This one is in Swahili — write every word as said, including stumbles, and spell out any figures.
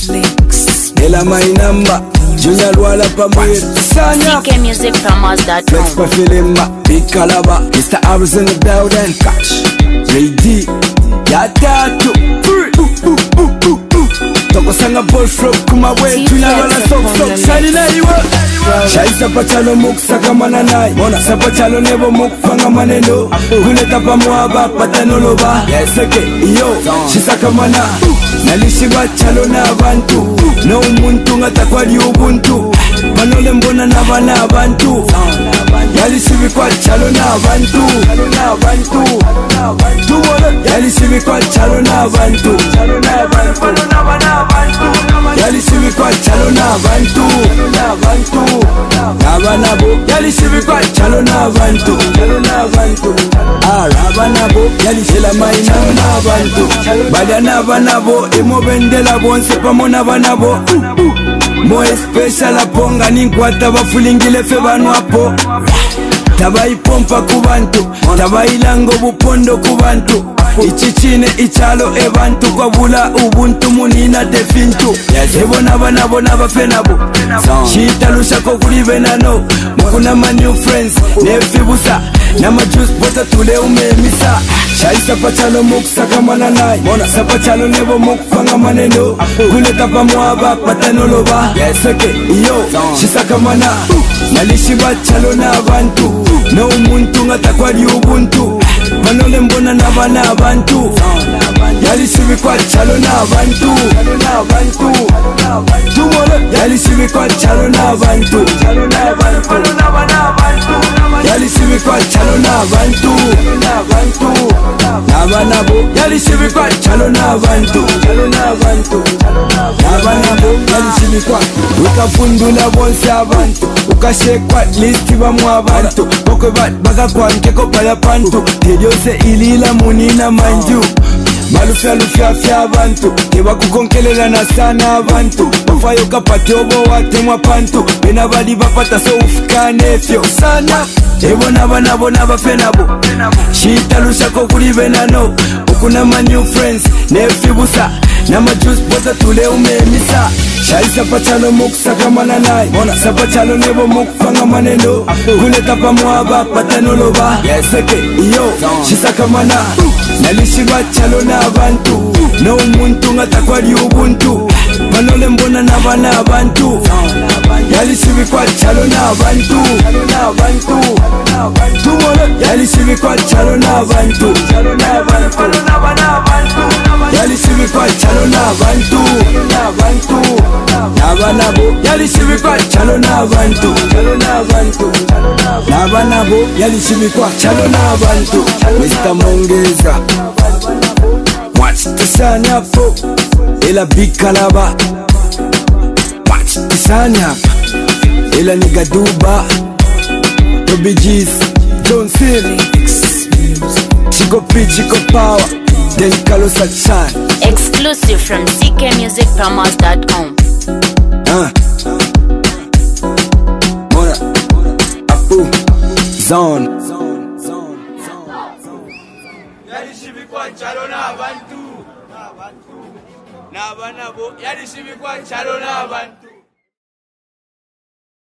Links. Ela my number. Junior Luala Pamir. Sanya. C K music promos dot com. Flex pa Filimba. Big Calabar. Mister Arrows in the building. Catch. J D. Ya tatu. Toko sanga ball flop kuma we. Junior Luala sok sok. Shani na iwa. Shai sapachalo muk saka mananai. Mona sapachalo nebo muk panga maneno. Kuleta pamuaba patanoloba. Yes okay. Yo. Shisaka mana. Nalishiba chalo na abantu. No umuntu ngatakwali ubuntu. Manole mbona nabana abantu. Yalishibi kwa chalo na abantu. Yalishibi kwa chalo na abantu. Yalishibi kwa chalo na abantu. Nabanabo yalishibi kwa chalo na abantu. Arabanabo yalishela maina na abantu. Bada nabanabo imobendela bonse pamona banabo. Mo special aponga ninkwata bafulingile fe banwapo. Tabayipompa kubantu, tabayilango bupondo kubantu. Ichichine ichalo ebantu kwabula ubuntu munina defintu. Ebona bana bona bafenabo. Shitalusha ko kuli benano. Mukuna ma new friends nefibusa. Nama juice bota tule umemisa. Shai sapachalo muksaka mananai. Mona sapachalo nebo mukpanga maneno. Kuleta pamuaba patanoloba. Yes okay yo shisaka mana. Nalishiba chalo na abantu. No umuntu ngatakwali ubuntu. Manole mbona nabana abantu. Yalishibi kwa chalo na abantu. Yalishibi kwa chalo na abantu. Yalishibi kwa chalo na abantu. Nabanabo yalishibi kwa chalo na abantu. Nabanabo yalishibi kwa. Ukafundula bonse abantu. Ukashekwa listi bamu abantu. Bokwe bat baga kwanke ko pala pantu. Tediose ilila munina manju. Malufya lufya fya abantu. Keba kukonkelela na sana abantu. Bafayo kapate obo watemwa pantu. Bena bali bapata so ufukane fyo sana. Ebona bana bona bafenabo. Shitalusha ko kuli benano. Ukuna ma new friends nefibusa. Nama juice bota tule umemisa. Shai sapachalo muksaka mananai. Mona sapachalo nebo mukpanga maneno. Kuleta pamuaba patanoloba. Yes okay yo shisaka mana. Nalishiba chalo na abantu. No umuntu ngatakwali ubuntu. Manole mbona nabana abantu. Yalishibi kwa chalo na abantu. Yalishibi kwa chalo na abantu. Yalishibi kwa chalo na abantu. Nabanabo yalishibi kwa chalo na abantu. Nabanabo yalishibi kwa chalo na abantu. Mister Mongeza watch the sun up. Ela Big Calabar. Watch the sun up. Ela Nigga Duba. Toby G's Don't Feel Chico P, Chico Power. Then Carlos Sunshine. Exclusive from C K music promos dot com. Uh. Mona Apu Zone. Yalishibi kwa chalo na abantu. Nabanabo yalishibi kwa chalo na abantu.